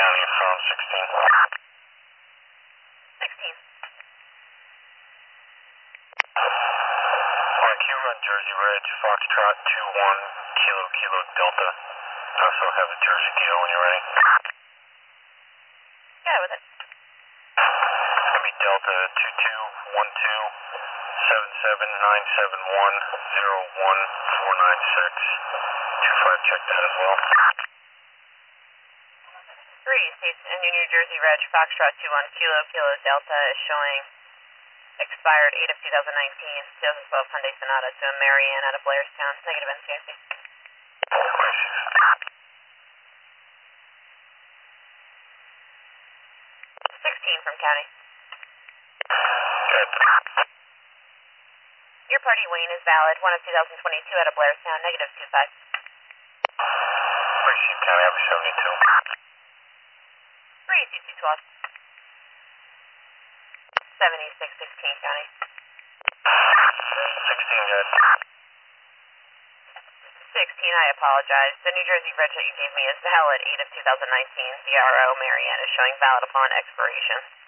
County from 16. 16. Kilo Jersey Ridge, Foxtrot 21, Kilo Delta. I also have a Jersey Gale when you're ready. Yeah, with it. It's going to be Delta 2212-77971-01496. 25, check that as well. 3, States and New Jersey Reg, Foxtrot 21, Kilo Delta is showing expired 8 of 2019, 2012 Hyundai Sonata to a Marianne out of Blairstown, negative NCIC. 16 from County. Good. Your party Wayne is valid, 1 of 2022 out of Blairstown, negative 25. Appreciate County, have a 72. 3, CC12. 7616 County. 16, good. 16, I apologize. The New Jersey Reg that you gave me is valid, 8 of 2019. CRO Marianne is showing valid upon expiration.